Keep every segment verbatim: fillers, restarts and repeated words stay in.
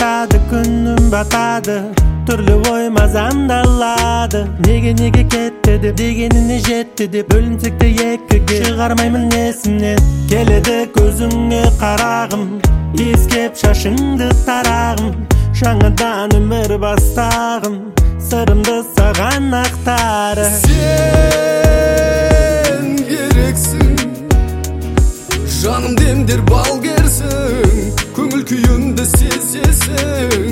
жатады, күнүм батады, түрлі ой мазамдалады. Неге неге кетті деп, дегеніне жетті деп, бөлінсек те екіге шығармаймын есімнен. Келеді көзіңе қарағым, иіскеп шашыңды тарағым, жаңадан өмір бастағым, сырымды саған ақтары. Сен керексің, жаным демдер балгерсің, көңіл күйімді сезесің.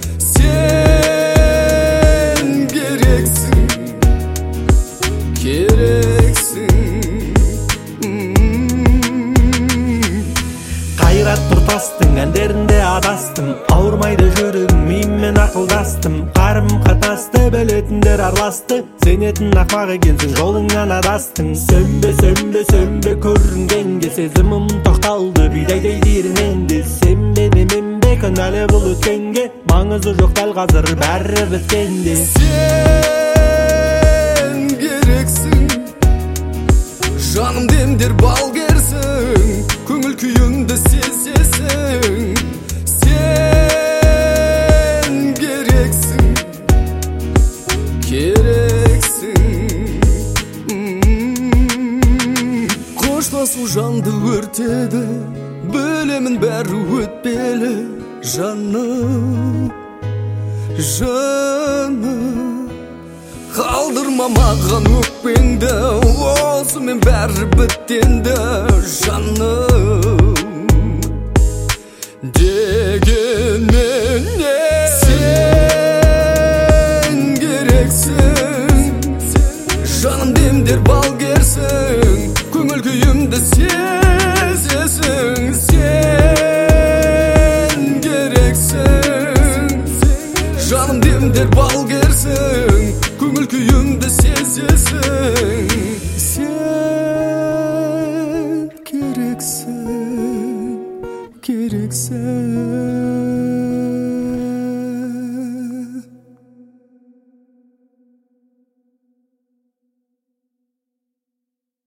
Сен керексің, керексің. Қайрат тұртастың әндерінде адастым, ауырмайды жүрегім, миыммен ақылдастым. Қарым қатасты білетіндер араласты, сенетін ақмақ екенсің, жолыңнан адастың. Сөнбе, сөнбе, сөнбе көрінгенге, сезімім тоқталды бидайдай диірменде. Сенбе, неменбе күнәлі бұл өткенге, маңызы жоқ дәл қазір бәрі біткенде. Сен керексің, жаным демдер балгерсің, көңіл күйімді сезесің. Сен керексің, керексің. Қоштасу жанды өртеді, білемін бәрі өтпелі. Жаным, жаным, қалдырма маған өкпеңді, осымен бәрі біттенді. Жаным, дегенмен сен керексің, жаным демдер балгерсің, көңіл күйімді сезесің. Сен керексің, жаным демдер балгерсің, көңіл күйімді сезесің. Сен керексің, керексің.